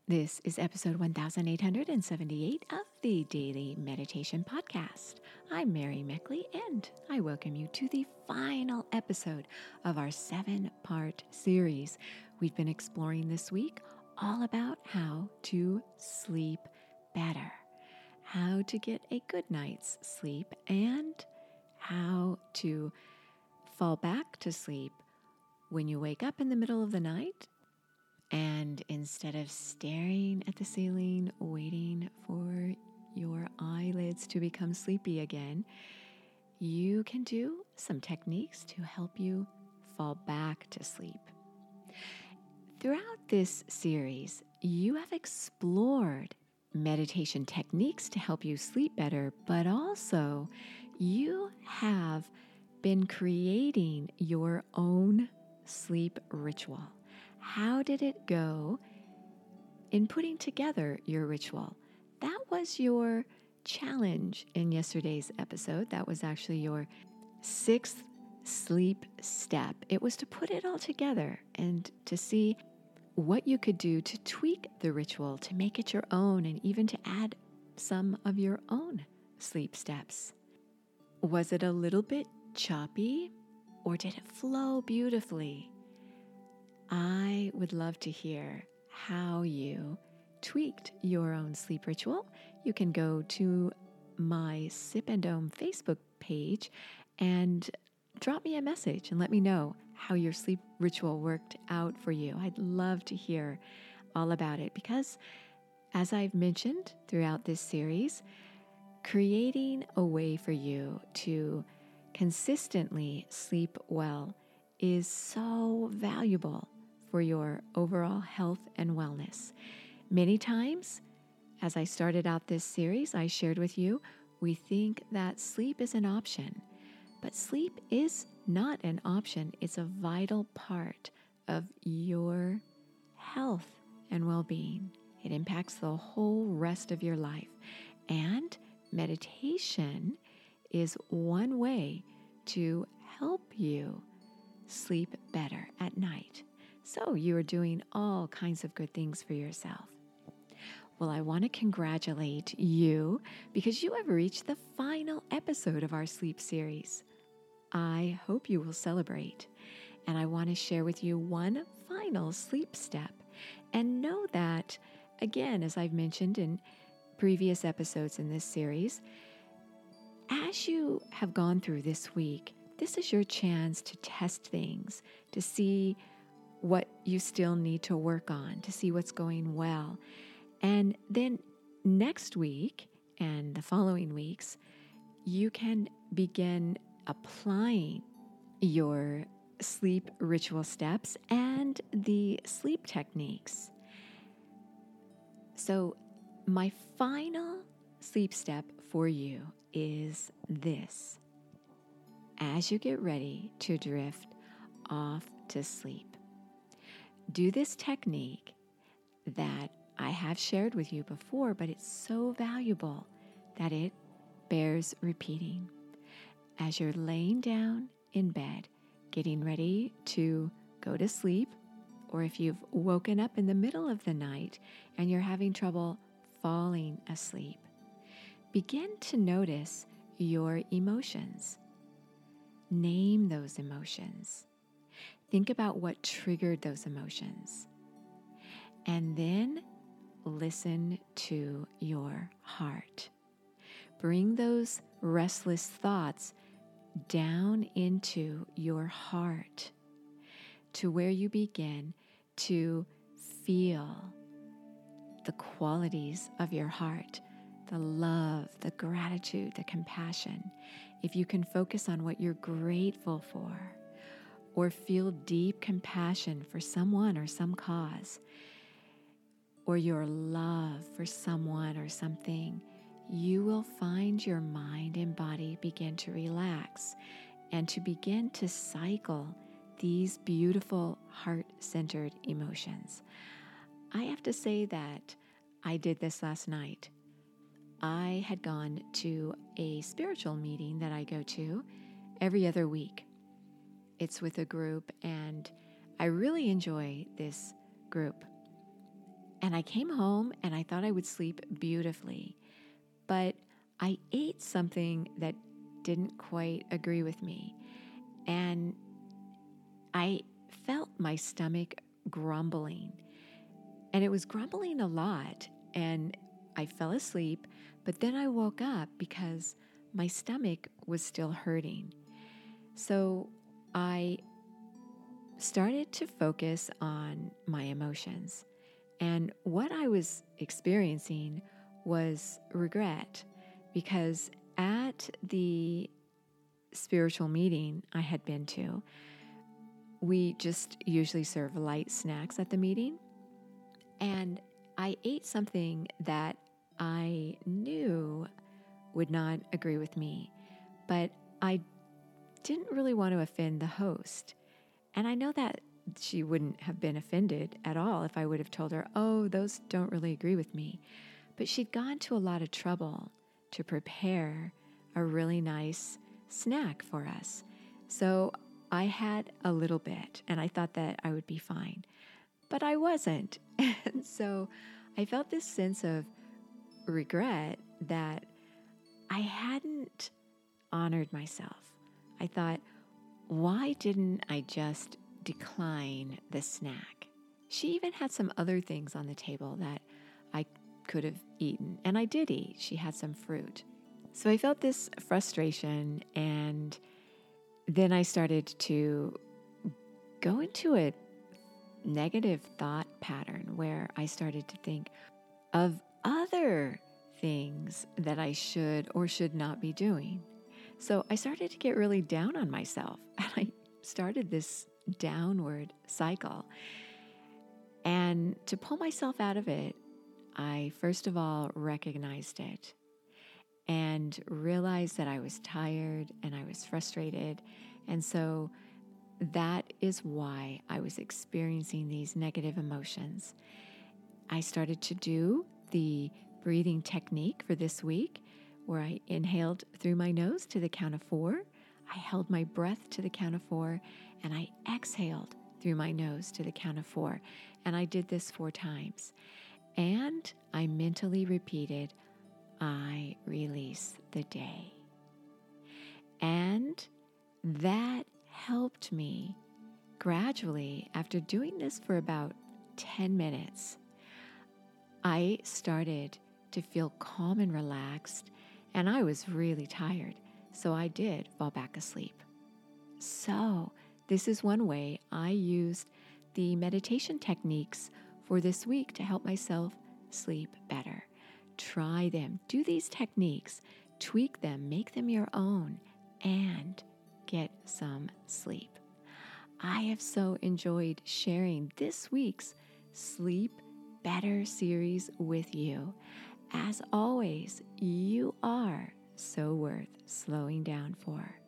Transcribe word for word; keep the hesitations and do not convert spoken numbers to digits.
This is episode one thousand eight hundred seventy-eight of the Daily Meditation Podcast. I'm Mary Meckley, and I welcome you to the final episode of our seven-part series. We've been exploring this week all about how to sleep better, how to get a good night's sleep, and how to fall back to sleep when you wake up in the middle of the night. And instead of staring at the ceiling, waiting for your eyelids to become sleepy again, you can do some techniques to help you fall back to sleep. Throughout this series, you have explored meditation techniques to help you sleep better, but also you have been creating your own sleep ritual. How did it go in putting together your ritual? That was your challenge in yesterday's episode. That was actually your sixth sleep step. It was to put it all together and to see what you could do to tweak the ritual, to make it your own, and even to add some of your own sleep steps. Was it a little bit choppy, or did it flow beautifully? I would love to hear how you tweaked your own sleep ritual. You can go to my Sip and Dome Facebook page and drop me a message and let me know how your sleep ritual worked out for you. I'd love to hear all about it because, as I've mentioned throughout this series, creating a way for you to consistently sleep well is so valuable for your overall health and wellness. Many times, as I started out this series, I shared with you, we think that sleep is an option, but sleep is not an option. It's a vital part of your health and well-being. It impacts the whole rest of your life. And meditation is one way to help you sleep better at night. So you are doing all kinds of good things for yourself. Well, I want to congratulate you because you have reached the final episode of our sleep series. I hope you will celebrate. And I want to share with you one final sleep step. And know that, again, as I've mentioned in previous episodes in this series, as you have gone through this week, this is your chance to test things, to see what you still need to work on, to see what's going well. And then next week and the following weeks, you can begin applying your sleep ritual steps and the sleep techniques. So my final sleep step for you is this. As you get ready to drift off to sleep, do this technique that I have shared with you before, but it's so valuable that it bears repeating. As you're laying down in bed, getting ready to go to sleep, or if you've woken up in the middle of the night and you're having trouble falling asleep, begin to notice your emotions. Name those emotions. Think about what triggered those emotions. And then listen to your heart. Bring those restless thoughts down into your heart to where you begin to feel the qualities of your heart, the love, the gratitude, the compassion. If you can focus on what you're grateful for, or feel deep compassion for someone or some cause, or your love for someone or something, you will find your mind and body begin to relax and to begin to cycle these beautiful heart-centered emotions. I have to say that I did this last night. I had gone to a spiritual meeting that I go to every other week. It's with a group, and I really enjoy this group. And I came home and I thought I would sleep beautifully, but I ate something that didn't quite agree with me. And I felt my stomach grumbling, and it was grumbling a lot. And I fell asleep, but then I woke up because my stomach was still hurting. So I started to focus on my emotions. And what I was experiencing was regret, because at the spiritual meeting I had been to, we just usually serve light snacks at the meeting. And I ate something that I knew would not agree with me, but I didn't really want to offend the host. And I know that she wouldn't have been offended at all if I would have told her, oh, those don't really agree with me. But she'd gone to a lot of trouble to prepare a really nice snack for us. So I had a little bit, and I thought that I would be fine. But I wasn't. And so I felt this sense of regret that I hadn't honored myself. I thought, why didn't I just decline the snack? She even had some other things on the table that I could have eaten, and I did eat. She had some fruit. So I felt this frustration, and then I started to go into a negative thought pattern where I started to think of other things that I should or should not be doing. So I started to get really down on myself, and I started this downward cycle. And to pull myself out of it, I first of all recognized it and realized that I was tired and I was frustrated. And so that is why I was experiencing these negative emotions. I started to do the breathing technique for this week, where I inhaled through my nose to the count of four. I held my breath to the count of four, and I exhaled through my nose to the count of four. And I did this four times. And I mentally repeated, I release the day. And that helped me gradually. After doing this for about ten minutes, I started to feel calm and relaxed, and I was really tired, so I did fall back asleep. So this is one way I used the meditation techniques for this week to help myself sleep better. Try them. Do these techniques. Tweak them. Make them your own. And get some sleep. I have so enjoyed sharing this week's Sleep Better series with you. As always, you are so worth slowing down for.